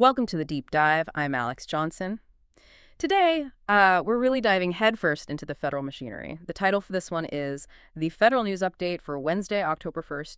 Welcome to the Deep Dive. I'm Alex Johnson. Today, we're really diving headfirst into the federal machinery. The title for this one is The Federal News Update for Wednesday, October 1st,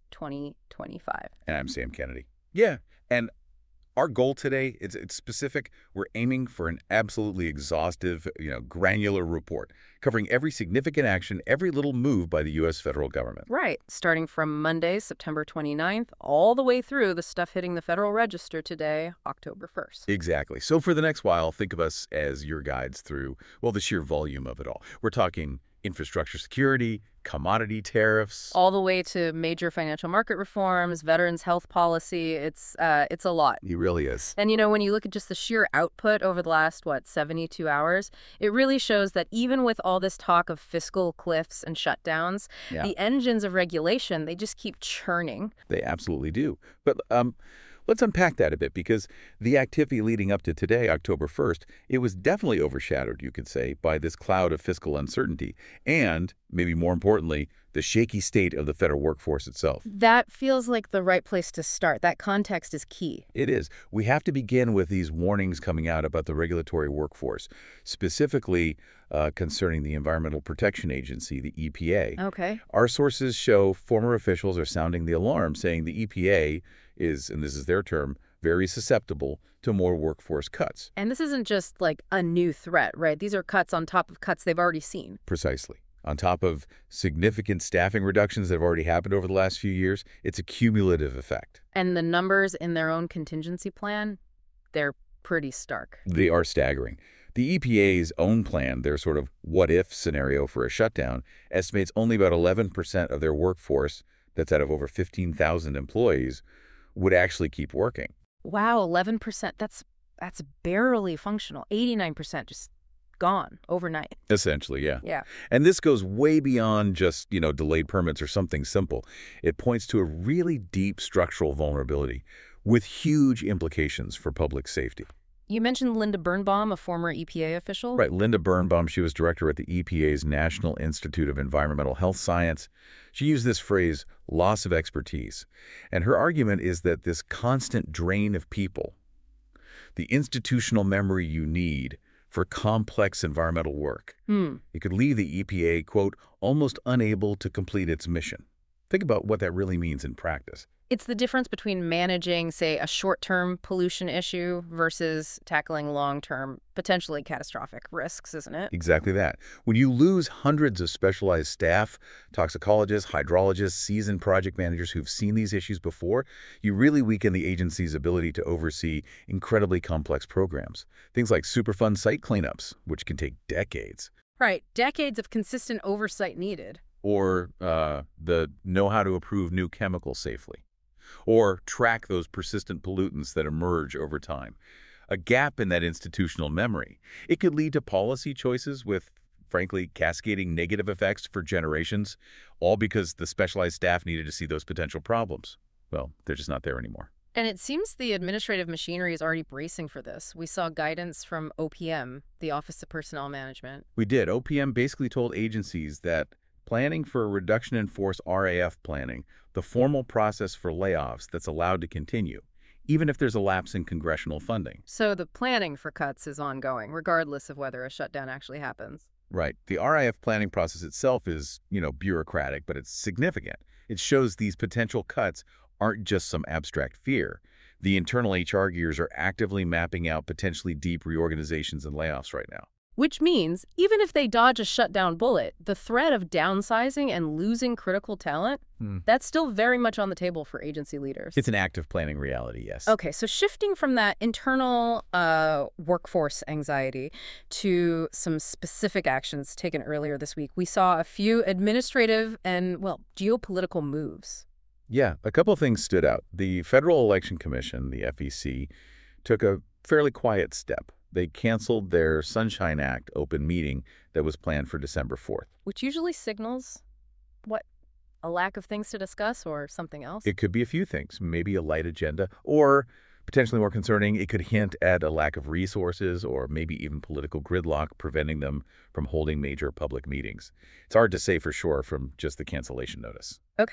2025. And I'm Sam Kennedy. Yeah, and our goal today, it's specific. We're aiming for an absolutely exhaustive, granular report covering every significant action, every little move by the U.S. federal government. Right, starting from Monday, September 29th, all the way through the stuff hitting the Federal Register today, October 1st. Exactly. So for the next while, think of us as your guides through, well, the sheer volume of it all. We're talking infrastructure security, commodity tariffs. All the way to major financial market reforms, veterans health policy. It's a lot. He really is. And, when you look at just the sheer output over the last, 72 hours, it really shows that even with all this talk of fiscal cliffs and shutdowns, the engines of regulation, they just keep churning. They absolutely do. But let's unpack that a bit, because the activity leading up to today, October 1st, it was definitely overshadowed, you could say, by this cloud of fiscal uncertainty and, maybe more importantly, the shaky state of the federal workforce itself. That feels like the right place to start. That context is key. It is. We have to begin with these warnings coming out about the regulatory workforce, specifically concerning the Environmental Protection Agency, the EPA. Okay. Our sources show former officials are sounding the alarm, saying the EPA is, and this is their term, very susceptible to more workforce cuts. And this isn't just like a new threat, right? These are cuts on top of cuts they've already seen. Precisely. On top of significant staffing reductions that have already happened over the last few years, it's a cumulative effect. And the numbers in their own contingency plan, they're pretty stark. They are staggering. The EPA's own plan, their sort of what-if scenario for a shutdown, estimates only about 11% of their workforce, that's out of over 15,000 employees, would actually keep working. Wow, 11%. That's barely functional. 89% just gone overnight. Essentially, yeah. Yeah. And this goes way beyond just, delayed permits or something simple. It points to a really deep structural vulnerability with huge implications for public safety. You mentioned Linda Birnbaum, a former EPA official. Right, Linda Birnbaum, she was director at the EPA's National Institute of Environmental Health Science. She used this phrase, loss of expertise. And her argument is that this constant drain of people, the institutional memory you need for complex environmental work, it could leave the EPA, quote, almost unable to complete its mission. Think about what that really means in practice. It's the difference between managing, say, a short-term pollution issue versus tackling long-term, potentially catastrophic risks, isn't it? Exactly that. When you lose hundreds of specialized staff, toxicologists, hydrologists, seasoned project managers who've seen these issues before, you really weaken the agency's ability to oversee incredibly complex programs. Things like Superfund site cleanups, which can take decades. Right. Decades of consistent oversight needed. Or the know how to approve new chemicals safely. Or track those persistent pollutants that emerge over time. A gap in that institutional memory. It could lead to policy choices with, frankly, cascading negative effects for generations, all because the specialized staff needed to see those potential problems. Well, they're just not there anymore. And it seems the administrative machinery is already bracing for this. We saw guidance from OPM, the Office of Personnel Management. We did. OPM basically told agencies that planning for a reduction in force RAF planning, the formal process for layoffs that's allowed to continue, even if there's a lapse in congressional funding. So the planning for cuts is ongoing, regardless of whether a shutdown actually happens. Right. The RIF planning process itself is, bureaucratic, but it's significant. It shows these potential cuts aren't just some abstract fear. The internal HR gears are actively mapping out potentially deep reorganizations and layoffs right now. Which means, even if they dodge a shutdown bullet, the threat of downsizing and losing critical talent, that's still very much on the table for agency leaders. It's an active planning reality, yes. Okay, so shifting from that internal workforce anxiety to some specific actions taken earlier this week, we saw a few administrative and, geopolitical moves. Yeah, a couple of things stood out. The Federal Election Commission, the FEC, took a fairly quiet step. They canceled their Sunshine Act open meeting that was planned for December 4th. Which usually signals, a lack of things to discuss or something else? It could be a few things, maybe a light agenda, or potentially more concerning, it could hint at a lack of resources or maybe even political gridlock preventing them from holding major public meetings. It's hard to say for sure from just the cancellation notice. Okay.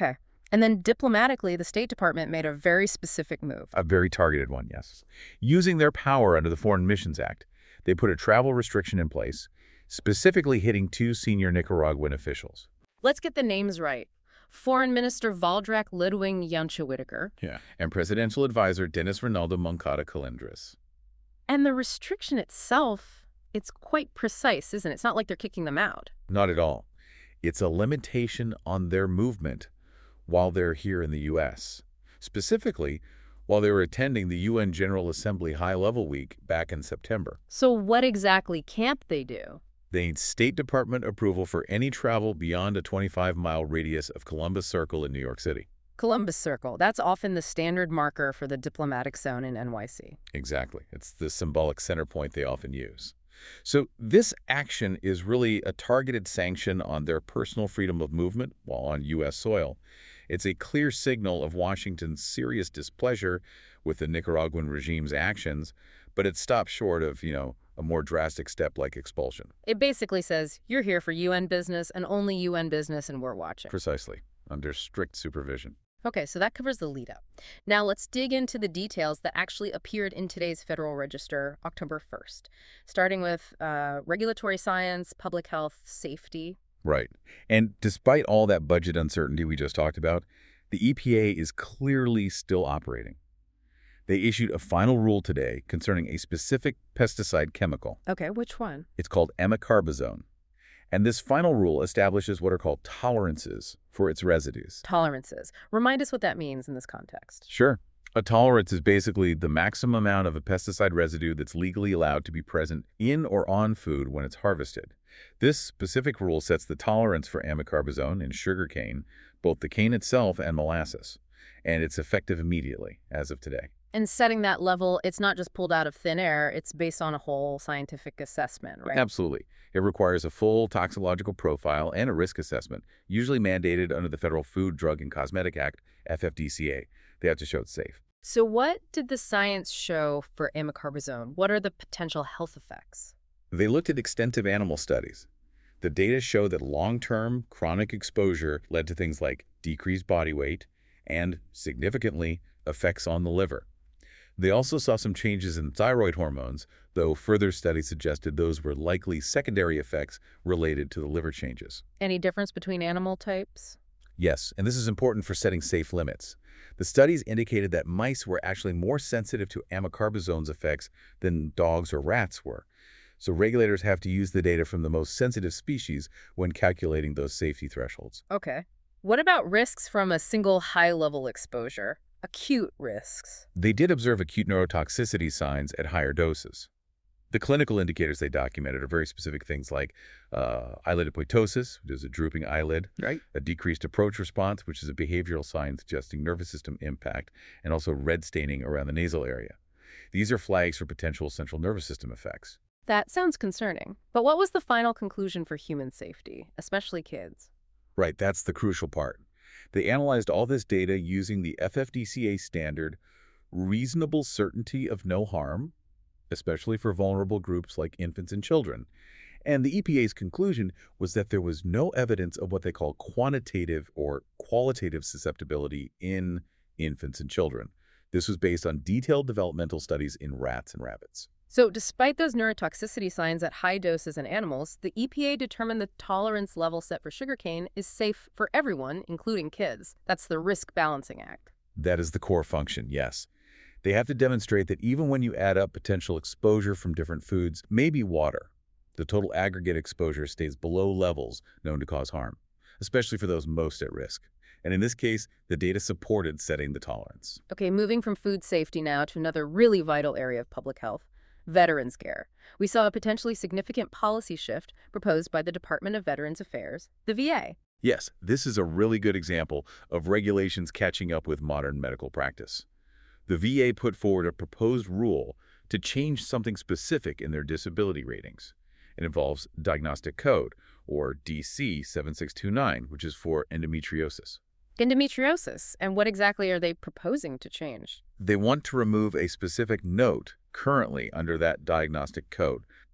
And then diplomatically, the State Department made a very specific move. A very targeted one, yes. Using their power under the Foreign Missions Act, they put a travel restriction in place, specifically hitting 2 senior Nicaraguan officials. Let's get the names right. Foreign Minister Valdrak Lidwing Yancha Whitaker. Yeah. And Presidential Advisor Dennis Ronaldo Moncada Colindres. And the restriction itself, it's quite precise, isn't it? It's not like they're kicking them out. Not at all. It's a limitation on their movement while they're here in the U.S., specifically while they were attending the UN General Assembly High-Level Week back in September. So what exactly can't they do? They need State Department approval for any travel beyond a 25-mile radius of Columbus Circle in New York City. Columbus Circle, that's often the standard marker for the diplomatic zone in NYC. Exactly. It's the symbolic center point they often use. So this action is really a targeted sanction on their personal freedom of movement while on U.S. soil. It's a clear signal of Washington's serious displeasure with the Nicaraguan regime's actions, but it stops short of, a more drastic step like expulsion. It basically says, you're here for UN business and only UN business, and we're watching. Precisely, under strict supervision. Okay, so that covers the lead-up. Now let's dig into the details that actually appeared in today's Federal Register, October 1st, starting with regulatory science, public health, safety. Right. And despite all that budget uncertainty we just talked about, the EPA is clearly still operating. They issued a final rule today concerning a specific pesticide chemical. Okay, which one? It's called amikarbazone. And this final rule establishes what are called tolerances for its residues. Tolerances. Remind us what that means in this context. Sure. A tolerance is basically the maximum amount of a pesticide residue that's legally allowed to be present in or on food when it's harvested. This specific rule sets the tolerance for amikarbazone in sugarcane, both the cane itself and molasses. And it's effective immediately, as of today. And setting that level, it's not just pulled out of thin air, it's based on a whole scientific assessment, right? Absolutely. It requires a full toxicological profile and a risk assessment, usually mandated under the Federal Food, Drug, and Cosmetic Act, FFDCA. They have to show it's safe. So what did the science show for amikarbazone? What are the potential health effects? They looked at extensive animal studies. The data show that long-term chronic exposure led to things like decreased body weight and, significantly, effects on the liver. They also saw some changes in thyroid hormones, though further studies suggested those were likely secondary effects related to the liver changes. Any difference between animal types? Yes, and this is important for setting safe limits. The studies indicated that mice were actually more sensitive to amikarbazone's effects than dogs or rats were. So regulators have to use the data from the most sensitive species when calculating those safety thresholds. Okay. What about risks from a single high-level exposure? Acute risks. They did observe acute neurotoxicity signs at higher doses. The clinical indicators they documented are very specific things like eyelid apoptosis, which is a drooping eyelid, right? A decreased approach response, which is a behavioral sign suggesting nervous system impact, and also red staining around the nasal area. These are flags for potential central nervous system effects. That sounds concerning. But what was the final conclusion for human safety, especially kids? Right, that's the crucial part. They analyzed all this data using the FFDCA standard reasonable certainty of no harm, especially for vulnerable groups like infants and children. And the EPA's conclusion was that there was no evidence of what they call quantitative or qualitative susceptibility in infants and children. This was based on detailed developmental studies in rats and rabbits. So despite those neurotoxicity signs at high doses in animals, the EPA determined the tolerance level set for sugarcane is safe for everyone, including kids. That's the Risk Balancing Act. That is the core function, yes. They have to demonstrate that even when you add up potential exposure from different foods, maybe water, the total aggregate exposure stays below levels known to cause harm, especially for those most at risk. And in this case, the data supported setting the tolerance. Okay, moving from food safety now to another really vital area of public health. Veterans care. We saw a potentially significant policy shift proposed by the Department of Veterans Affairs, the VA. Yes, this is a really good example of regulations catching up with modern medical practice. The VA put forward a proposed rule to change something specific in their disability ratings. It involves Diagnostic Code, or DC 7629, which is for endometriosis. Endometriosis. And what exactly are they proposing to change? They want to remove a specific note currently under that diagnostic code.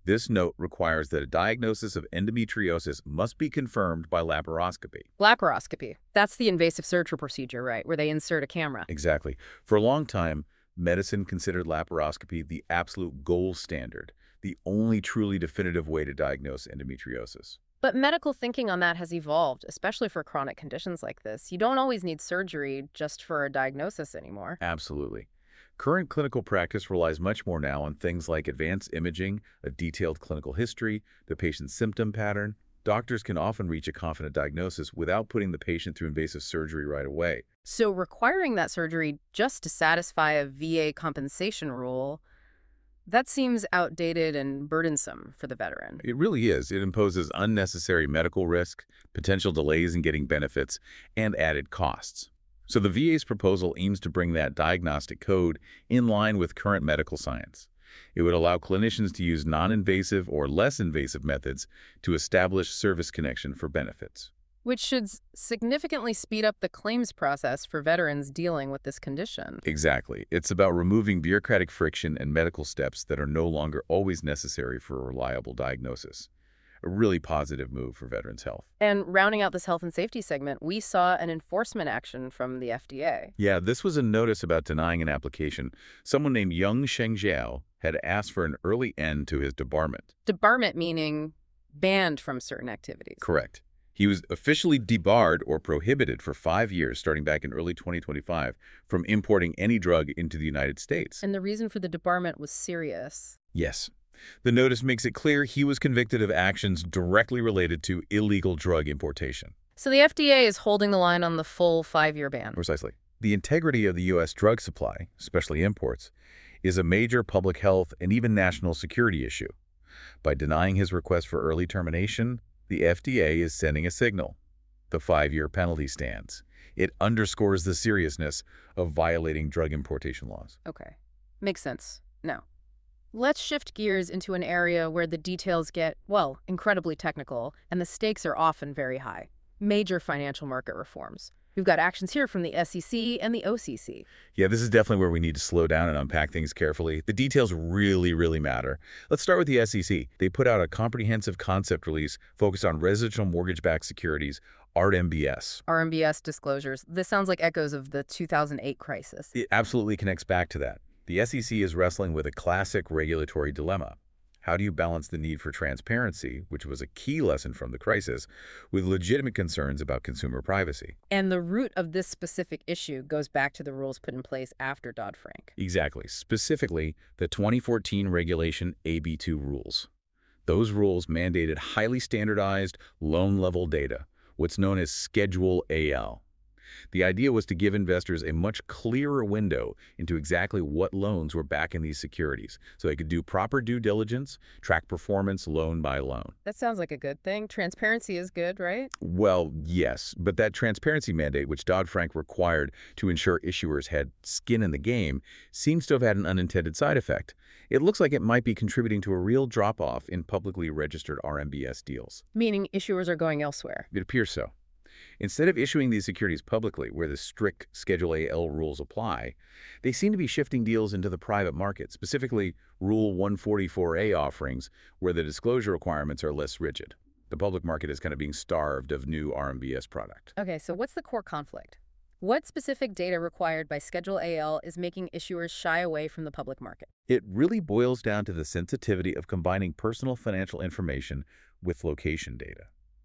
This note requires that a diagnosis of endometriosis must be confirmed by laparoscopy. Laparoscopy. That's the invasive surgery procedure, right, where they insert a camera. Exactly. For a long time, medicine considered laparoscopy the absolute gold standard, the only truly definitive way to diagnose endometriosis. But medical thinking on that has evolved, especially for chronic conditions like this. You don't always need surgery just for a diagnosis anymore. Absolutely. Current clinical practice relies much more now on things like advanced imaging, a detailed clinical history, the patient's symptom pattern. Doctors can often reach a confident diagnosis without putting the patient through invasive surgery right away. So requiring that surgery just to satisfy a VA compensation rule, that seems outdated and burdensome for the veteran. It really is. It imposes unnecessary medical risk, potential delays in getting benefits, and added costs. So the VA's proposal aims to bring that diagnostic code in line with current medical science. It would allow clinicians to use non-invasive or less invasive methods to establish service connection for benefits. Which should significantly speed up the claims process for veterans dealing with this condition. Exactly. It's about removing bureaucratic friction and medical steps that are no longer always necessary for a reliable diagnosis. A really positive move for veterans' health. And rounding out this health and safety segment, we saw an enforcement action from the FDA. Yeah, this was a notice about denying an application. Someone named Yung Shengjiao had asked for an early end to his debarment. Debarment meaning banned from certain activities. Correct. He was officially debarred or prohibited for 5 years starting back in early 2025 from importing any drug into the United States. And the reason for the debarment was serious. Yes. The notice makes it clear he was convicted of actions directly related to illegal drug importation. So the FDA is holding the line on the full 5-year ban. Precisely. The integrity of the U.S. drug supply, especially imports, is a major public health and even national security issue. By denying his request for early termination, the FDA is sending a signal. The 5-year penalty stands. It underscores the seriousness of violating drug importation laws. Okay. Makes sense. Now, let's shift gears into an area where the details get, well, incredibly technical, and the stakes are often very high. Major financial market reforms. We've got actions here from the SEC and the OCC. Yeah, this is definitely where we need to slow down and unpack things carefully. The details really, really matter. Let's start with the SEC. They put out a comprehensive concept release focused on residential mortgage-backed securities, RMBS. RMBS disclosures. This sounds like echoes of the 2008 crisis. It absolutely connects back to that. The SEC is wrestling with a classic regulatory dilemma. How do you balance the need for transparency, which was a key lesson from the crisis, with legitimate concerns about consumer privacy? And the root of this specific issue goes back to the rules put in place after Dodd-Frank. Exactly. Specifically, the 2014 Regulation AB2 rules. Those rules mandated highly standardized loan-level data, what's known as Schedule AL. The idea was to give investors a much clearer window into exactly what loans were backing these securities, so they could do proper due diligence, track performance loan by loan. That sounds like a good thing. Transparency is good, right? Well, yes, but that transparency mandate, which Dodd-Frank required to ensure issuers had skin in the game, seems to have had an unintended side effect. It looks like it might be contributing to a real drop-off in publicly registered RMBS deals. Meaning issuers are going elsewhere. It appears so. Instead of issuing these securities publicly, where the strict Schedule AL rules apply, they seem to be shifting deals into the private market, specifically Rule 144A offerings, where the disclosure requirements are less rigid. The public market is kind of being starved of new RMBS product. Okay, so what's the core conflict? What specific data required by Schedule AL is making issuers shy away from the public market? It really boils down to the sensitivity of combining personal financial information with location data.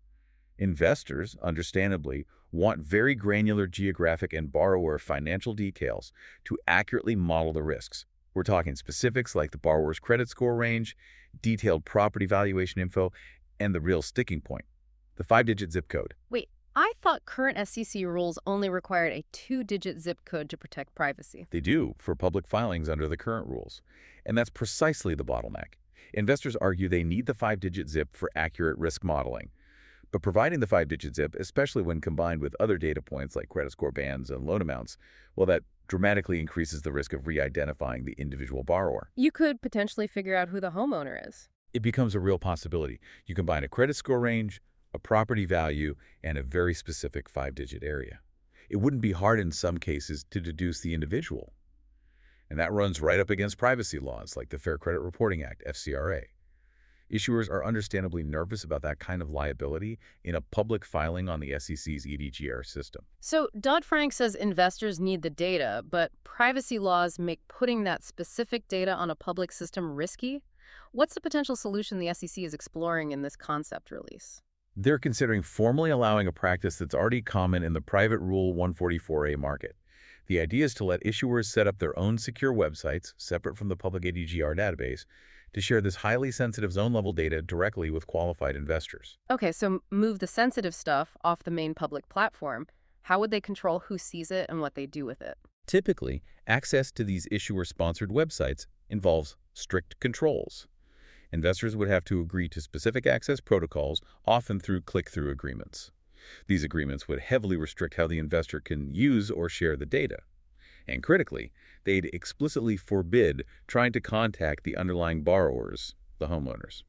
Investors, understandably, want very granular geographic and borrower financial details to accurately model the risks. We're talking specifics like the borrower's credit score range, detailed property valuation info, and the real sticking point, the 5-digit zip code. Wait, I thought current SEC rules only required a 2-digit zip code to protect privacy. They do for public filings under the current rules. And that's precisely the bottleneck. Investors argue they need the 5-digit zip for accurate risk modeling. But providing the 5-digit zip, especially when combined with other data points like credit score bands and loan amounts, well, that dramatically increases the risk of re-identifying the individual borrower. You could potentially figure out who the homeowner is. It becomes a real possibility. You combine a credit score range, a property value, and a very specific 5-digit area. It wouldn't be hard in some cases to deduce the individual. And that runs right up against privacy laws like the Fair Credit Reporting Act, FCRA. Issuers are understandably nervous about that kind of liability in a public filing on the SEC's EDGR system. So Dodd-Frank says investors need the data, but privacy laws make putting that specific data on a public system risky. What's the potential solution the SEC is exploring in this concept release? They're considering formally allowing a practice that's already common in the private Rule 144A market. The idea is to let issuers set up their own secure websites, separate from the public ADGR database, to share this highly sensitive zone-level data directly with qualified investors. Okay, so move the sensitive stuff off the main public platform. How would they control who sees it and what they do with it? Typically, access to these issuer-sponsored websites involves strict controls. Investors would have to agree to specific access protocols, often through click-through agreements. These agreements would heavily restrict how the investor can use or share the data. And critically, they'd explicitly forbid trying to contact the underlying borrowers, the homeowners.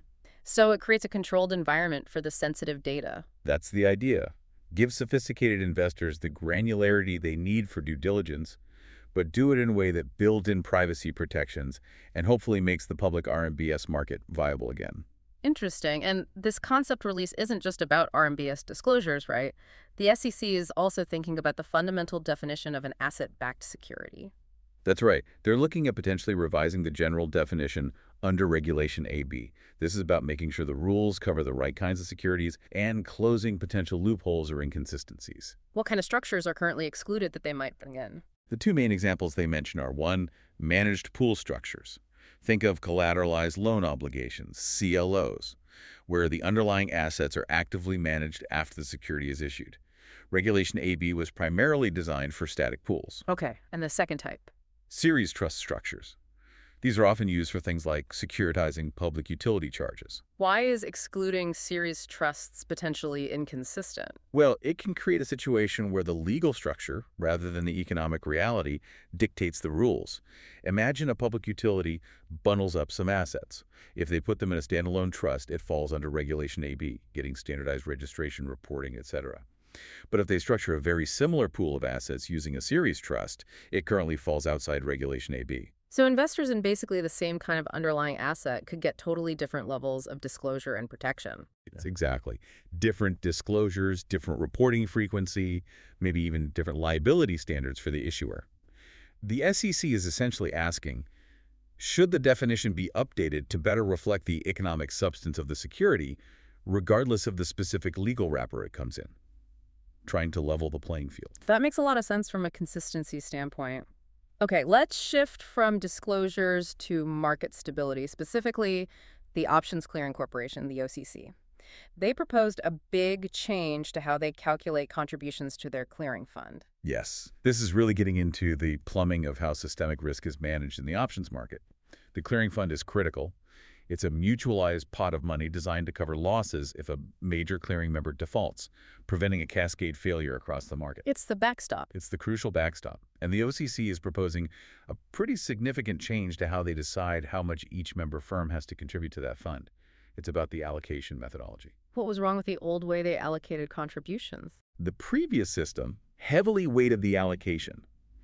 So it creates a controlled environment for the sensitive data. That's the idea. Give sophisticated investors the granularity they need for due diligence, but do it in a way that builds in privacy protections and hopefully makes the public RMBS market viable again. Interesting. And this concept release isn't just about RMBS disclosures, right? The SEC is also thinking about the fundamental definition of an asset-backed security. That's right. They're looking at potentially revising the general definition under Regulation AB. This is about making sure the rules cover the right kinds of securities and closing potential loopholes or inconsistencies. What kind of structures are currently excluded that they might bring in? The two main examples they mention are, one, managed pool structures. Think of collateralized loan obligations, CLOs, where the underlying assets are actively managed after the security is issued. Regulation AB was primarily designed for static pools. Okay, and the second type? Series trust structures. These are often used for things like securitizing public utility charges. Why is excluding series trusts potentially inconsistent? Well, it can create a situation where the legal structure, rather than the economic reality, dictates the rules. Imagine a public utility bundles up some assets. If they put them in a standalone trust, it falls under Regulation AB, getting standardized registration, reporting, etc. But if they structure a very similar pool of assets using a series trust, it currently falls outside Regulation AB. So investors in basically the same kind of underlying asset could get totally different levels of disclosure and protection. Exactly. Different disclosures, different reporting frequency, maybe even different liability standards for the issuer. The SEC is essentially asking, should the definition be updated to better reflect the economic substance of the security, regardless of the specific legal wrapper it comes in? Trying to level the playing field. That makes a lot of sense from a consistency standpoint. Okay, let's shift from disclosures to market stability, specifically the Options Clearing Corporation, the OCC. They proposed a big change to how they calculate contributions to their clearing fund. Yes, this is really getting into the plumbing of how systemic risk is managed in the options market. The clearing fund is critical. It's a mutualized pot of money designed to cover losses if a major clearing member defaults, preventing a cascade failure across the market. It's the backstop. It's the crucial backstop. And the OCC is proposing a pretty significant change to how they decide how much each member firm has to contribute to that fund. It's about the allocation methodology. What was wrong with the old way they allocated contributions? The previous system heavily weighted the allocation,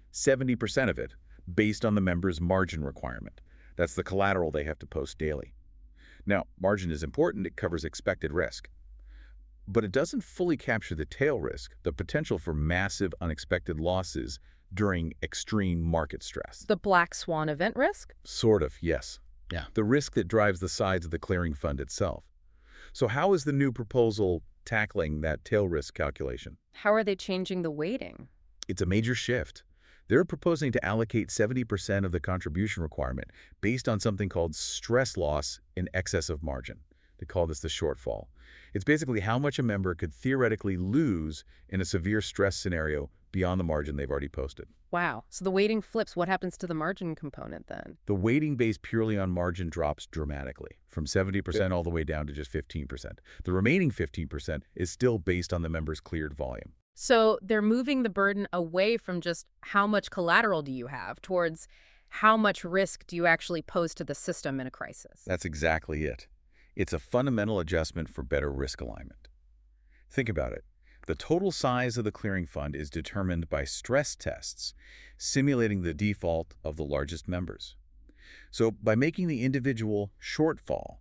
70% of it, based on the member's margin requirement. That's the collateral they have to post daily. Now, margin is important. It covers expected risk. But it doesn't fully capture the tail risk, the potential for massive unexpected losses during extreme market stress. The black swan event risk? Sort of, yes. Yeah. The risk that drives the sides of the clearing fund itself. So how is the new proposal tackling that tail risk calculation? How are they changing the weighting? It's a major shift. They're proposing to allocate 70% of the contribution requirement based on something called stress loss in excess of margin. They call this the shortfall. It's basically how much a member could theoretically lose in a severe stress scenario beyond the margin they've already posted. Wow. So the weighting flips. What happens to the margin component then? The weighting based purely on margin drops dramatically, from 70% all the way down to just 15%. The remaining 15% is still based on the member's cleared volume. So they're moving the burden away from just how much collateral do you have towards how much risk do you actually pose to the system in a crisis. That's exactly it. It's a fundamental adjustment for better risk alignment. Think about it. The total size of the clearing fund is determined by stress tests, simulating the default of the largest members. So by making the individual shortfall,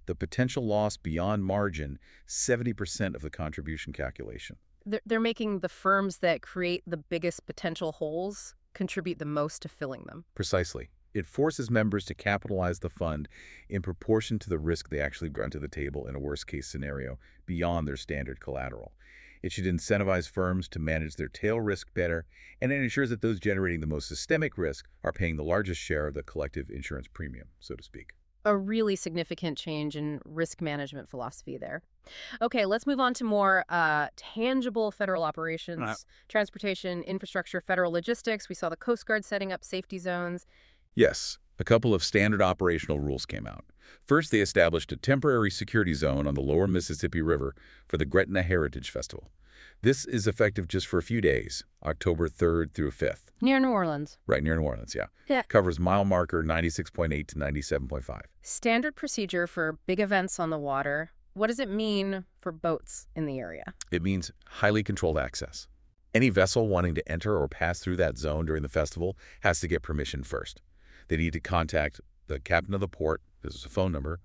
the potential loss beyond margin 70% of the contribution calculation. They're making the firms that create the biggest potential holes contribute the most to filling them. Precisely. It forces members to capitalize the fund in proportion to the risk they actually bring to the table in a worst-case scenario beyond their standard collateral. It should incentivize firms to manage their tail risk better, and it ensures that those generating the most systemic risk are paying the largest share of the collective insurance premium, so to speak. A really significant change in risk management philosophy there. Okay, let's move on to more tangible federal operations, transportation, infrastructure, federal logistics. We saw the Coast Guard setting up safety zones. Yes, a couple of standard operational rules came out. First, they established a temporary security zone on the lower Mississippi River for the Gretna Heritage Festival. This is effective just for a few days, October 3rd through 5th. Near New Orleans. Right near New Orleans, yeah. Yeah. Covers mile marker 96.8 to 97.5. Standard procedure for big events on the water. What does it mean for boats in the area? It means highly controlled access. Any vessel wanting to enter or pass through that zone during the festival has to get permission first. They need to contact the captain of the port. This is a phone number,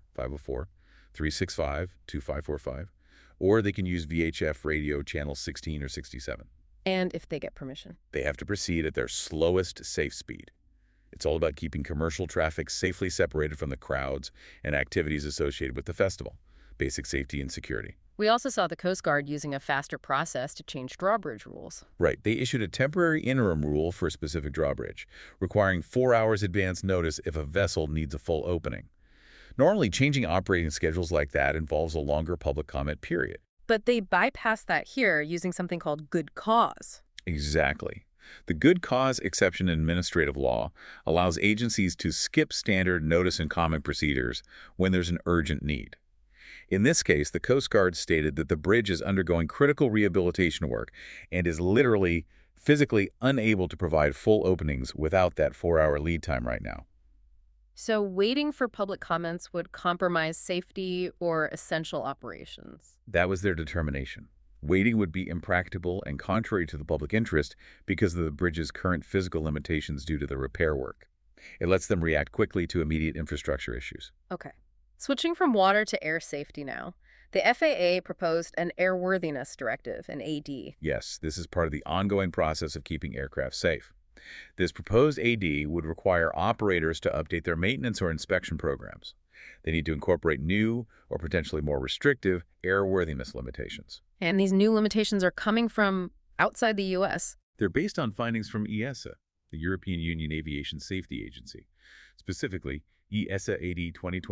504-365-2545. Or they can use VHF radio channel 16 or 67. And if they get permission. They have to proceed at their slowest safe speed. It's all about keeping commercial traffic safely separated from the crowds and activities associated with the festival. Basic safety and security. We also saw the Coast Guard using a faster process to change drawbridge rules. Right. They issued a temporary interim rule for a specific drawbridge, requiring 4 hours advance notice if a vessel needs a full opening. Normally, changing operating schedules like that involves a longer public comment period. But they bypassed that here using something called good cause. Exactly. The good cause exception in administrative law allows agencies to skip standard notice and comment procedures when there's an urgent need. In this case, the Coast Guard stated that the bridge is undergoing critical rehabilitation work and is literally, physically unable to provide full openings without that 4-hour lead time right now. So waiting for public comments would compromise safety or essential operations. That was their determination. Waiting would be impractical and contrary to the public interest because of the bridge's current physical limitations due to the repair work. It lets them react quickly to immediate infrastructure issues. Okay. Switching from water to air safety now. The FAA proposed an airworthiness directive, an AD. Yes, this is part of the ongoing process of keeping aircraft safe. This proposed AD would require operators to update their maintenance or inspection programs. They need to incorporate new or potentially more restrictive airworthiness limitations. And these new limitations are coming from outside the U.S. They're based on findings from EASA, the European Union Aviation Safety Agency, specifically EASA AD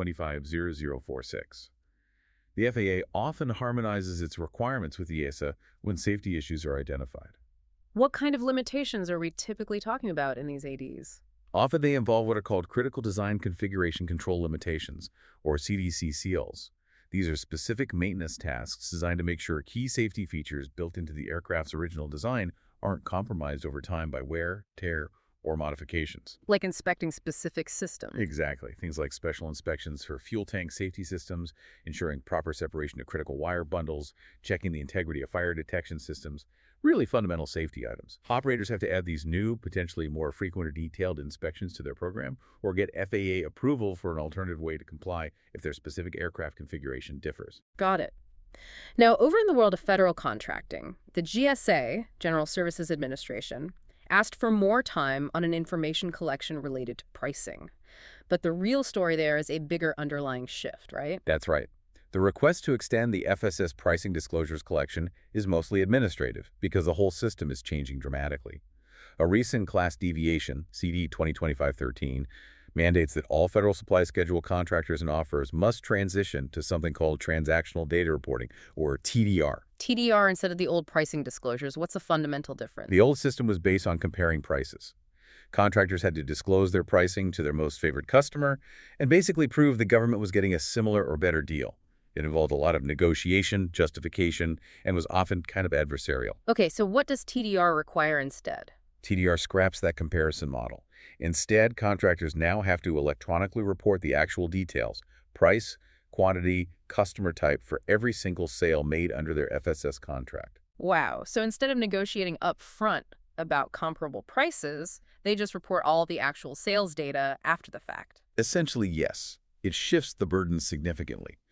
2025-0046. The FAA often harmonizes its requirements with EASA when safety issues are identified. What kind of limitations are we typically talking about in these ADs? Often they involve what are called Critical Design Configuration Control Limitations, or CDC-CLs. These are specific maintenance tasks designed to make sure key safety features built into the aircraft's original design aren't compromised over time by wear, tear, or modifications. Like inspecting specific systems. Exactly. Things like special inspections for fuel tank safety systems, ensuring proper separation of critical wire bundles, checking the integrity of fire detection systems. Really fundamental safety items. Operators have to add these new, potentially more frequent or detailed inspections to their program or get FAA approval for an alternative way to comply if their specific aircraft configuration differs. Got it. Now, over in the world of federal contracting, the GSA, General Services Administration, asked for more time on an information collection related to pricing. But the real story there is a bigger underlying shift, right? That's right. The request to extend the FSS pricing disclosures collection is mostly administrative because the whole system is changing dramatically. A recent class deviation, CD 2025-13, mandates that all federal supply schedule contractors and offers must transition to something called transactional data reporting, or TDR. TDR instead of the old pricing disclosures. What's the fundamental difference? The old system was based on comparing prices. Contractors had to disclose their pricing to their most favored customer and basically prove the government was getting a similar or better deal. It involved a lot of negotiation, justification, and was often kind of adversarial. Okay, so what does TDR require instead? TDR scraps that comparison model. Instead, contractors now have to electronically report the actual details, price, quantity, customer type for every single sale made under their FSS contract. Wow, so instead of negotiating up front about comparable prices, they just report all the actual sales data after the fact. Essentially, yes. It shifts the burden significantly.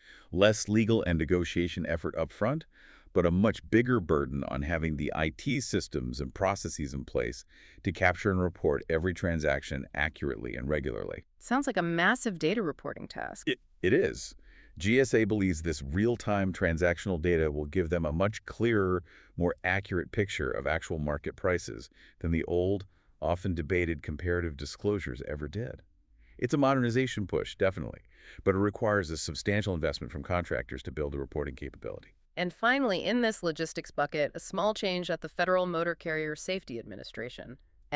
Less legal and negotiation effort up front, but a much bigger burden on having the IT systems and processes in place to capture and report every transaction accurately and regularly. Sounds like a massive data reporting task. It is. GSA believes this real-time transactional data will give them a much clearer, more accurate picture of actual market prices than the old, often debated comparative disclosures ever did. It's a modernization push, definitely, but it requires a substantial investment from contractors to build the reporting capability. And finally, in this logistics bucket, a small change at the Federal Motor Carrier Safety Administration,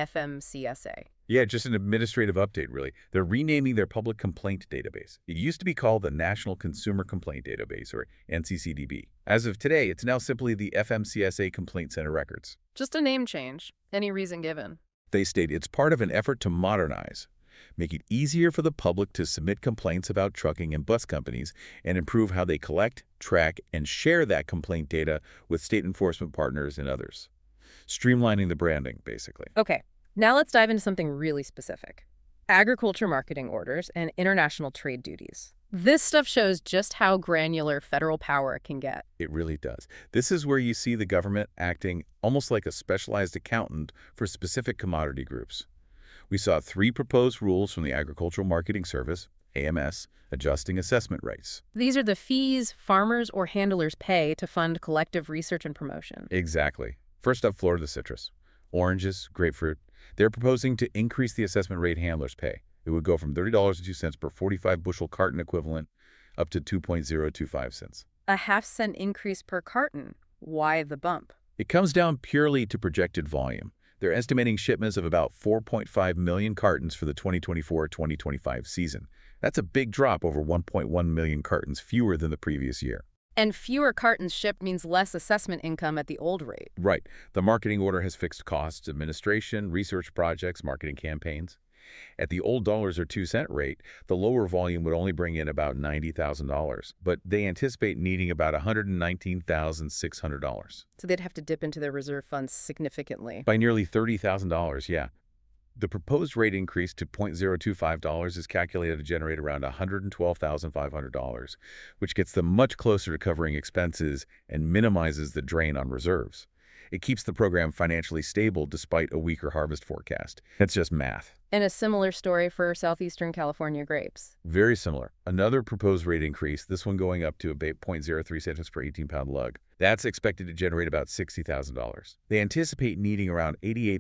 FMCSA. Yeah, just an administrative update, really. They're renaming their public complaint database. It used to be called the National Consumer Complaint Database, or NCCDB. As of today, it's now simply the FMCSA Complaint Center Records. Just a name change. Any reason given? They state it's part of an effort to modernize, make it easier for the public to submit complaints about trucking and bus companies, and improve how they collect, track, and share that complaint data with state enforcement partners and others. Streamlining the branding, basically. Okay, now let's dive into something really specific. Agriculture marketing orders and international trade duties. This stuff shows just how granular federal power can get. It really does. This is where you see the government acting almost like a specialized accountant for specific commodity groups. We saw 3 proposed rules from the Agricultural Marketing Service, AMS, adjusting assessment rates. These are the fees farmers or handlers pay to fund collective research and promotion. Exactly. First up, Florida citrus. Oranges, grapefruit. They're proposing to increase the assessment rate handlers pay. It would go from $30.02 per 45-bushel carton equivalent up to 2.025 cents. A half-cent increase per carton. Why the bump? It comes down purely to projected volume. They're estimating shipments of about 4.5 million cartons for the 2024-2025 season. That's a big drop, over 1.1 million cartons fewer than the previous year. And fewer cartons shipped means less assessment income at the old rate. Right. The marketing order has fixed costs, administration, research projects, marketing campaigns. At the old $1.02 rate, the lower volume would only bring in about $90,000, but they anticipate needing about $119,600. So they'd have to dip into their reserve funds significantly. By nearly $30,000, yeah. The proposed rate increase to $0.025 is calculated to generate around $112,500, which gets them much closer to covering expenses and minimizes the drain on reserves. It keeps the program financially stable despite a weaker harvest forecast. It's just math. And a similar story for Southeastern California grapes. Very similar. Another proposed rate increase, this one going up to about 0.03 cents per 18-pound lug. That's expected to generate about $60,000. They anticipate needing around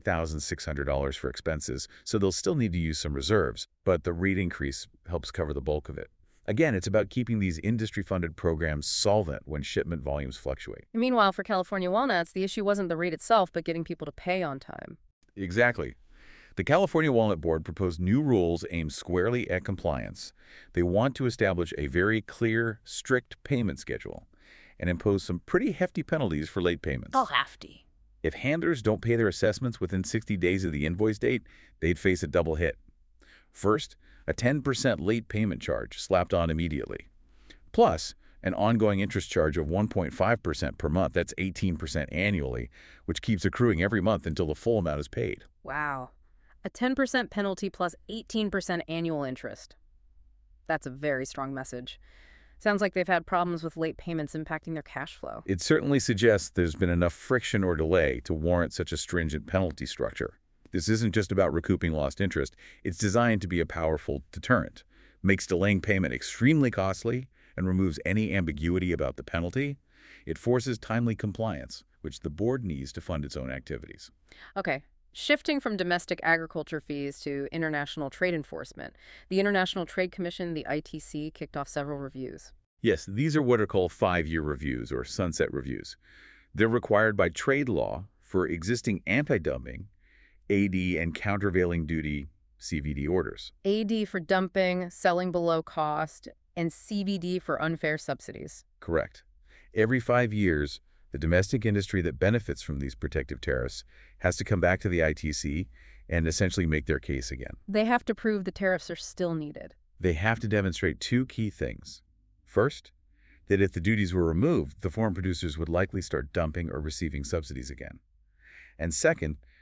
$88,600 for expenses, so they'll still need to use some reserves, but the rate increase helps cover the bulk of it. Again, it's about keeping these industry-funded programs solvent when shipment volumes fluctuate. Meanwhile, for California walnuts, the issue wasn't the rate itself, but getting people to pay on time. Exactly. The California Walnut Board proposed new rules aimed squarely at compliance. They want to establish a very clear, strict payment schedule and impose some pretty hefty penalties for late payments. Oh, hefty. If handlers don't pay their assessments within 60 days of the invoice date, they'd face a double hit. First, a 10% late payment charge slapped on immediately. Plus, an ongoing interest charge of 1.5% per month. That's 18% annually, which keeps accruing every month until the full amount is paid. Wow. A 10% penalty plus 18% annual interest. That's a very strong message. Sounds like they've had problems with late payments impacting their cash flow. It certainly suggests there's been enough friction or delay to warrant such a stringent penalty structure. This isn't just about recouping lost interest. It's designed to be a powerful deterrent, makes delaying payment extremely costly, and removes any ambiguity about the penalty. It forces timely compliance, which the board needs to fund its own activities. Okay. Shifting from domestic agriculture fees to international trade enforcement, the International Trade Commission, the ITC, kicked off several reviews. Yes, these are what are called 5-year reviews or sunset reviews. They're required by trade law for existing anti-dumping, AD, and countervailing duty CVD orders. AD for dumping, selling below cost, and CVD for unfair subsidies. Correct. Every 5 years, the domestic industry that benefits from these protective tariffs has to come back to the ITC and essentially make their case again. They have to prove the tariffs are still needed. They have to demonstrate 2 key things. First, that if the duties were removed, the foreign producers would likely start dumping or receiving subsidies again. And second,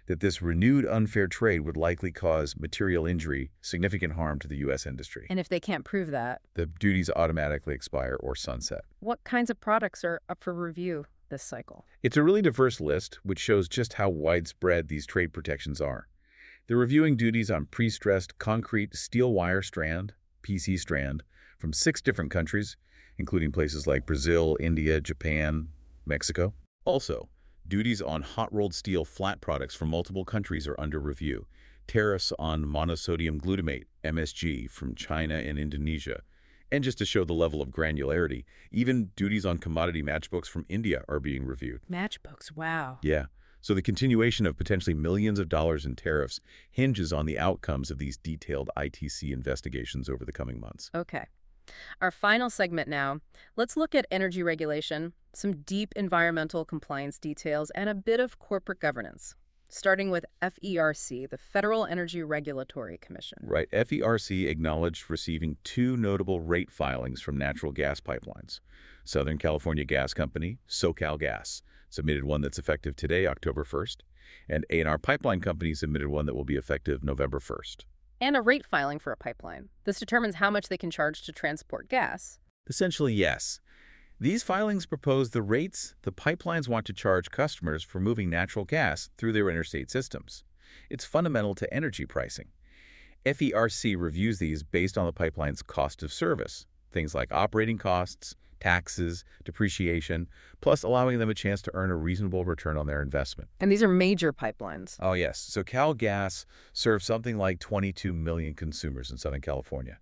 that this renewed unfair trade would likely cause material injury, significant harm to the U.S. industry. And if they can't prove that, The duties automatically expire or sunset. what kinds of products are up for review this cycle? It's a really diverse list, which shows just how widespread these trade protections are. They're reviewing duties on pre-stressed concrete steel wire strand, PC strand, from 6 different countries, including places like Brazil, India, Japan, Mexico. Also, duties on hot-rolled steel flat products from multiple countries are under review. Tariffs on monosodium glutamate, MSG, from China and Indonesia. And just to show the level of granularity, even duties on commodity matchbooks from India are being reviewed. Matchbooks, wow. Yeah. So the continuation of potentially millions of dollars in tariffs hinges on the outcomes of these detailed ITC investigations over the coming months. Okay. Our final segment now. Let's look at energy regulation, some deep environmental compliance details, and a bit of corporate governance. Starting with FERC, the Federal Energy Regulatory Commission. Right. FERC acknowledged receiving 2 notable rate filings from natural gas pipelines. Southern California Gas Company, SoCalGas, submitted one that's effective today, October 1st, and A&R Pipeline Company submitted one that will be effective November 1st. And a rate filing for a pipeline. This determines how much they can charge to transport gas. Essentially, yes. These filings propose the rates the pipelines want to charge customers for moving natural gas through their interstate systems. It's fundamental to energy pricing. FERC reviews these based on the pipeline's cost of service, things like operating costs, taxes, depreciation, plus allowing them a chance to earn a reasonable return on their investment. And these are major pipelines. Oh, yes. So CalGas serves something like 22 million consumers in Southern California.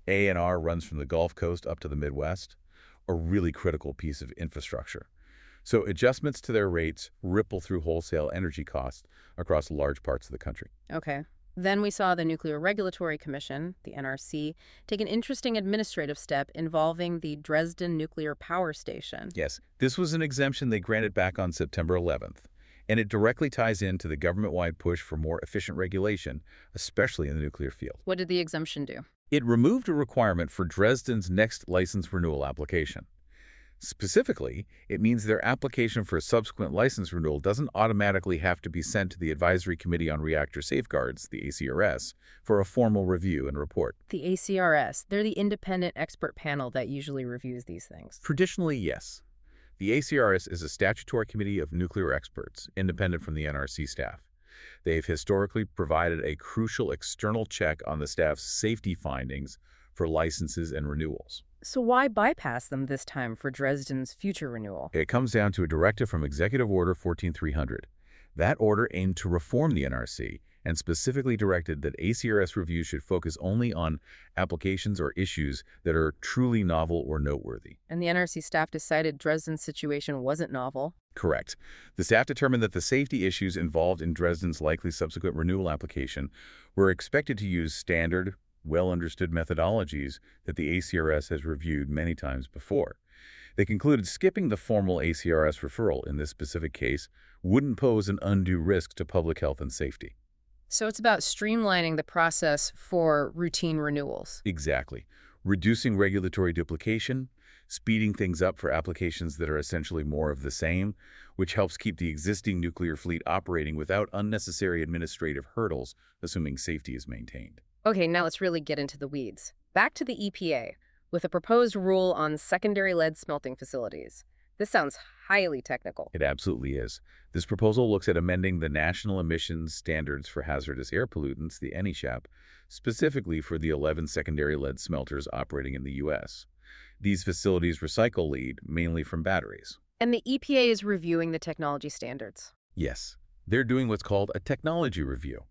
A&R runs from the Gulf Coast up to the Midwest, a really critical piece of infrastructure. So adjustments to their rates ripple through wholesale energy costs across large parts of the country. Okay. Then we saw the Nuclear Regulatory Commission, the NRC, take an interesting administrative step involving the Dresden Nuclear Power Station. Yes, this was an exemption they granted back on September 11th, and it directly ties into the government-wide push for more efficient regulation, especially in the nuclear field. What did the exemption do? It removed a requirement for Dresden's next license renewal application. Specifically, it means their application for a subsequent license renewal doesn't automatically have to be sent to the Advisory Committee on Reactor Safeguards, the ACRS, for a formal review and report. The ACRS, they're the independent expert panel that usually reviews these things. Traditionally, yes. The ACRS is a statutory committee of nuclear experts, independent from the NRC staff. They've historically provided a crucial external check on the staff's safety findings for licenses and renewals. So why bypass them this time for Dresden's future renewal? It comes down to a directive from Executive Order 14300. That order aimed to reform the NRC and specifically directed that ACRS reviews should focus only on applications or issues that are truly novel or noteworthy. And the NRC staff decided Dresden's situation wasn't novel. Correct. The staff determined that the safety issues involved in Dresden's likely subsequent renewal application were expected to use standard, well-understood methodologies that the ACRS has reviewed many times before. They concluded skipping the formal ACRS referral in this specific case wouldn't pose an undue risk to public health and safety. So it's about streamlining the process for routine renewals. Exactly. Reducing regulatory duplication, speeding things up for applications that are essentially more of the same, which helps keep the existing nuclear fleet operating without unnecessary administrative hurdles, assuming safety is maintained. Okay, now let's really get into the weeds. Back to the EPA, with a proposed rule on secondary lead smelting facilities. This sounds highly technical. It absolutely is. This proposal looks at amending the National Emissions Standards for Hazardous Air Pollutants, the NESHAP, specifically for the 11 secondary lead smelters operating in the U.S. These facilities recycle lead, mainly from batteries. And the EPA is reviewing the technology standards. Yes, they're doing what's called a technology review.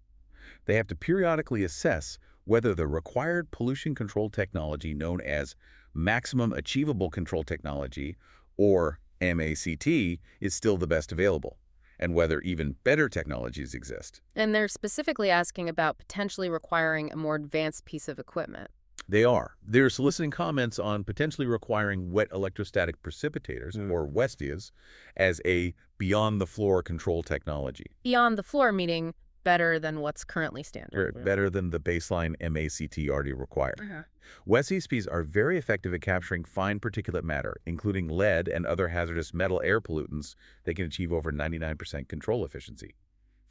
They have to periodically assess whether the required pollution control technology known as Maximum Achievable Control Technology, or MACT, is still the best available, and whether even better technologies exist. And they're specifically asking about potentially requiring a more advanced piece of equipment. They are. They're soliciting comments on potentially requiring wet electrostatic precipitators, or WESTIAs, as a beyond-the-floor control technology. Beyond the floor meaning better than what's currently standard. Or better than the baseline MACT already required. WESISPs are very effective at capturing fine particulate matter, including lead and other hazardous metal air pollutants. They can achieve over 99% control efficiency.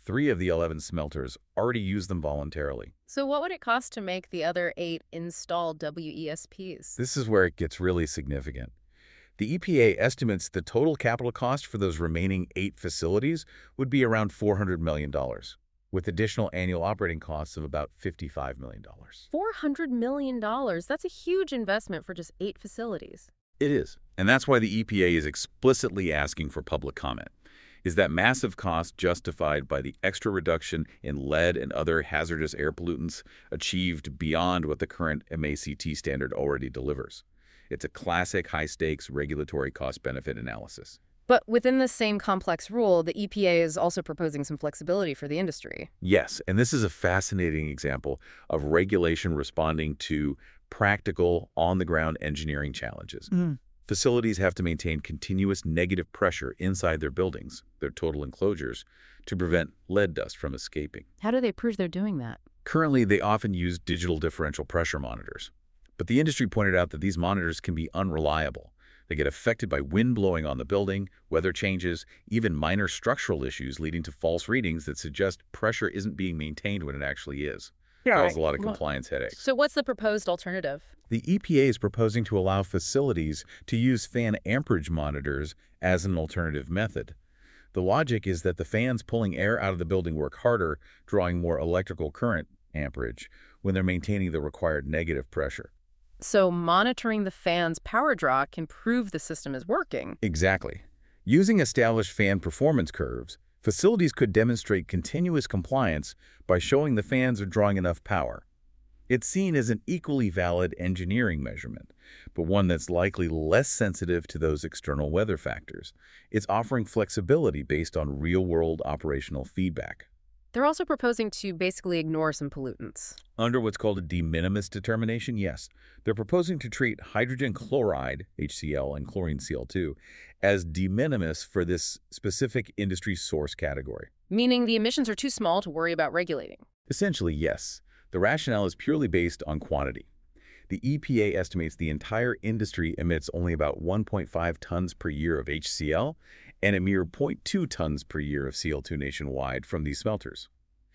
3 of the 11 smelters already use them voluntarily. So what would it cost to make the other 8 installed WESPs? This is where it gets really significant. The EPA estimates the total capital cost for those remaining 8 facilities would be around $400 million, with additional annual operating costs of about $55 million. $400 million. That's a huge investment for just 8 facilities. It is. And that's why the EPA is explicitly asking for public comment. Is that massive cost justified by the extra reduction in lead and other hazardous air pollutants achieved beyond what the current MACT standard already delivers? It's a classic high-stakes regulatory cost-benefit analysis. But within the same complex rule, the EPA is also proposing some flexibility for the industry. Yes, and this is a fascinating example of regulation responding to practical, on-the-ground engineering challenges. Facilities have to maintain continuous negative pressure inside their buildings, their total enclosures, to prevent lead dust from escaping. How do they prove they're doing that? Currently, they often use digital differential pressure monitors. But the industry pointed out that these monitors can be unreliable. They get affected by wind blowing on the building, weather changes, even minor structural issues leading to false readings that suggest pressure isn't being maintained when it actually is. Causes a lot of compliance headaches. So what's the proposed alternative? The EPA is proposing to allow facilities to use fan amperage monitors as an alternative method. The logic is that the fans pulling air out of the building work harder, drawing more electrical current amperage when they're maintaining the required negative pressure. So monitoring the fan's power draw can prove the system is working. Exactly. Using established fan performance curves, facilities could demonstrate continuous compliance by showing the fans are drawing enough power. It's seen as an equally valid engineering measurement, but one that's likely less sensitive to those external weather factors. It's offering flexibility based on real-world operational feedback. They're also proposing to basically ignore some pollutants. Under what's called a de minimis determination, yes. They're proposing to treat hydrogen chloride, HCl, and chlorine Cl2 as de minimis for this specific industry source category. Meaning the emissions are too small to worry about regulating. Essentially, yes. The rationale is purely based on quantity. The EPA estimates the entire industry emits only about 1.5 tons per year of HCl and a mere 0.2 tons per year of Cl2 nationwide from these smelters.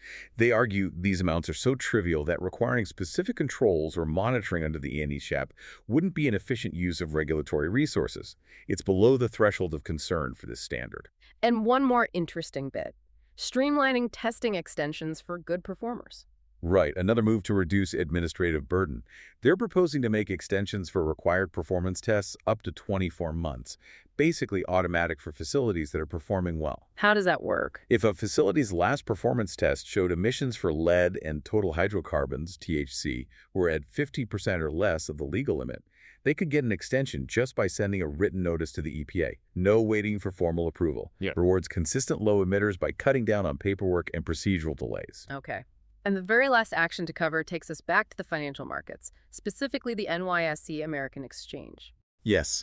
They argue these amounts are so trivial that requiring specific controls or monitoring under the NESHAP wouldn't be an efficient use of regulatory resources. It's below the threshold of concern for this standard. And one more interesting bit: streamlining testing extensions for good performers. Right, another move to reduce administrative burden. They're proposing to make extensions for required performance tests up to 24 months, basically automatic for facilities that are performing well. How does that work? If a facility's last performance test showed emissions for lead and total hydrocarbons, THC, were at 50% or less of the legal limit, they could get an extension just by sending a written notice to the EPA. No waiting for formal approval. Rewards consistent low emitters by cutting down on paperwork and procedural delays. Okay. And the very last action to cover takes us back to the financial markets, specifically the NYSE American Exchange. Yes.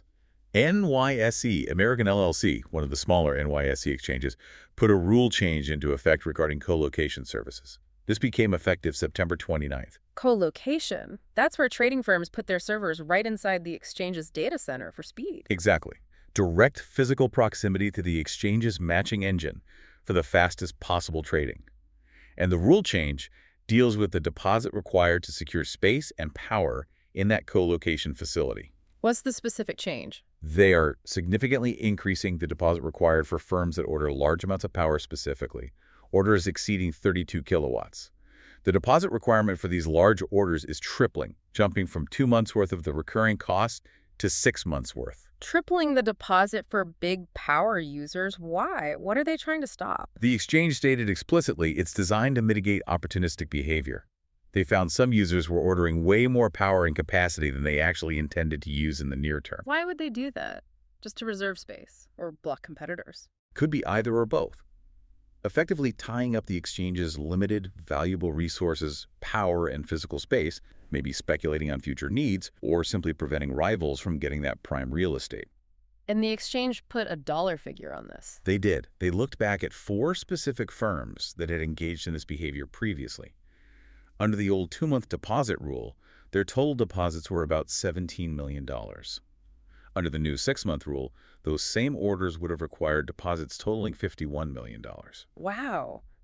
NYSE American LLC, one of the smaller NYSE exchanges, put a rule change into effect regarding co-location services. This became effective September 29th. Co-location? That's where trading firms put their servers right inside the exchange's data center for speed. Exactly. Direct physical proximity to the exchange's matching engine for the fastest possible trading. And the rule change deals with the deposit required to secure space and power in that co-location facility. What's the specific change? They are significantly increasing the deposit required for firms that order large amounts of power specifically, orders exceeding 32 kilowatts. The deposit requirement for these large orders is tripling, jumping from 2 months' worth of the recurring cost to 6 months' worth. Tripling the deposit for big power users? Why? What are they trying to stop? The exchange stated explicitly it's designed to mitigate opportunistic behavior. They found some users were ordering way more power and capacity than they actually intended to use in the near term. Why would they do that? Just to reserve space or block competitors? Could be either or both. Effectively tying up the exchange's limited, valuable resources, power, and physical space, maybe speculating on future needs, or simply preventing rivals from getting that prime real estate. And the exchange put a dollar figure on this. They did. They looked back at 4 specific firms that had engaged in this behavior previously. Under the old 2-month deposit rule, their total deposits were about $17 million. Under the new 6-month rule, those same orders would have required deposits totaling $51 million. Wow.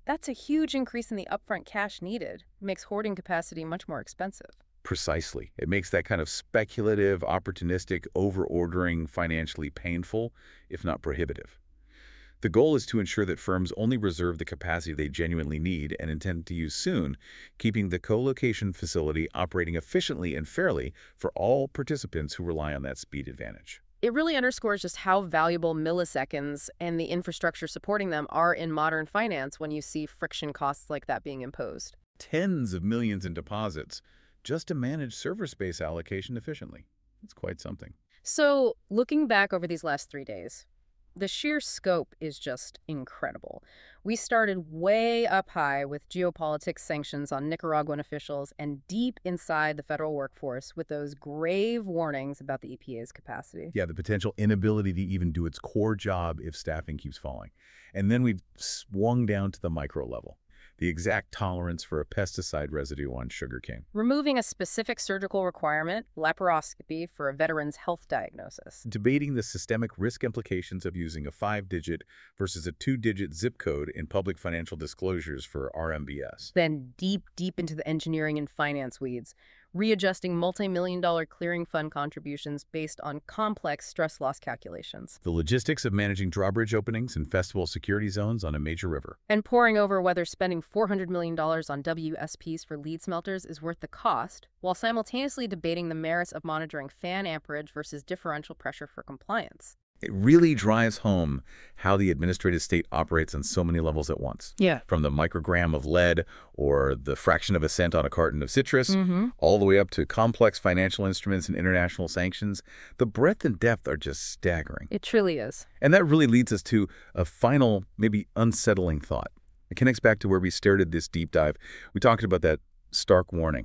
That's a huge increase in the upfront cash needed. Makes hoarding capacity much more expensive. Precisely. It makes that kind of speculative, opportunistic over-ordering financially painful, if not prohibitive. The goal is to ensure that firms only reserve the capacity they genuinely need and intend to use soon, keeping the co-location facility operating efficiently and fairly for all participants who rely on that speed advantage. It really underscores just how valuable milliseconds and the infrastructure supporting them are in modern finance when you see friction costs like that being imposed. Tens of millions in deposits just to manage server space allocation efficiently. It's quite something. So, looking back over these last 3 days, the sheer scope is just incredible. We started way up high with geopolitics sanctions on Nicaraguan officials and deep inside the federal workforce with those grave warnings about the EPA's capacity. Yeah, the potential inability to even do its core job if staffing keeps falling. And then we've swung down to the micro level, the exact tolerance for a pesticide residue on sugarcane. Removing a specific surgical requirement, laparoscopy, for a veteran's health diagnosis. Debating the systemic risk implications of using a 5-digit versus a 2-digit zip code in public financial disclosures for RMBS. Then deep into the engineering and finance weeds, readjusting multi-million-dollar clearing fund contributions based on complex stress loss calculations. The logistics of managing drawbridge openings in festival security zones on a major river. And poring over whether spending $400 million on WSPs for lead smelters is worth the cost, while simultaneously debating the merits of monitoring fan amperage versus differential pressure for compliance. It really drives home how the administrative state operates on so many levels at once. Yeah. From the microgram of lead or the fraction of a cent on a carton of citrus, all the way up to complex financial instruments and international sanctions. The breadth and depth are just staggering. It truly is. And that really leads us to a final, maybe unsettling thought. It connects back to where we started this deep dive. We talked about that stark warning.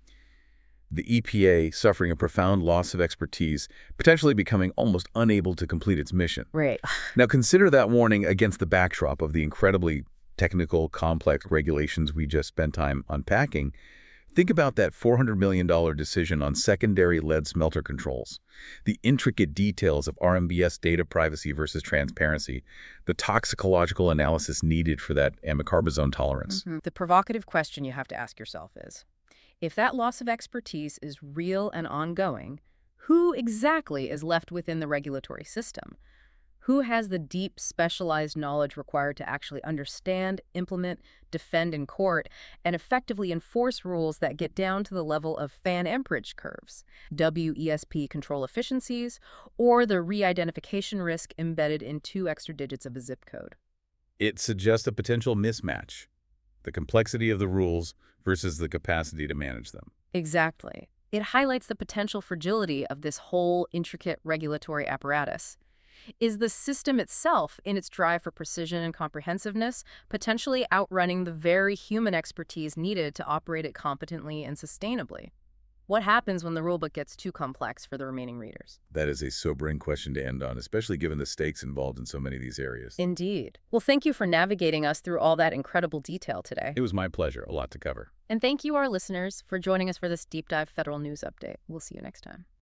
The EPA suffering a profound loss of expertise, potentially becoming almost unable to complete its mission. Right. Now, consider that warning against the backdrop of the incredibly technical, complex regulations we just spent time unpacking. Think about that $400 million decision on secondary lead smelter controls, the intricate details of RMBS data privacy versus transparency, the toxicological analysis needed for that amicarbazone tolerance. The provocative question you have to ask yourself is, if that loss of expertise is real and ongoing, who exactly is left within the regulatory system? Who has the deep, specialized knowledge required to actually understand, implement, defend in court, and effectively enforce rules that get down to the level of fan amperage curves, WESP control efficiencies, or the re-identification risk embedded in 2 extra digits of a zip code? It suggests a potential mismatch, the complexity of the rules versus the capacity to manage them. Exactly. It highlights the potential fragility of this whole intricate regulatory apparatus. Is the system itself, in its drive for precision and comprehensiveness, potentially outrunning the very human expertise needed to operate it competently and sustainably? What happens when the rulebook gets too complex for the remaining readers? That is a sobering question to end on, especially given the stakes involved in so many of these areas. Indeed. Well, thank you for navigating us through all that incredible detail today. It was my pleasure. A lot to cover. And thank you, our listeners, for joining us for this deep dive federal news update. We'll see you next time.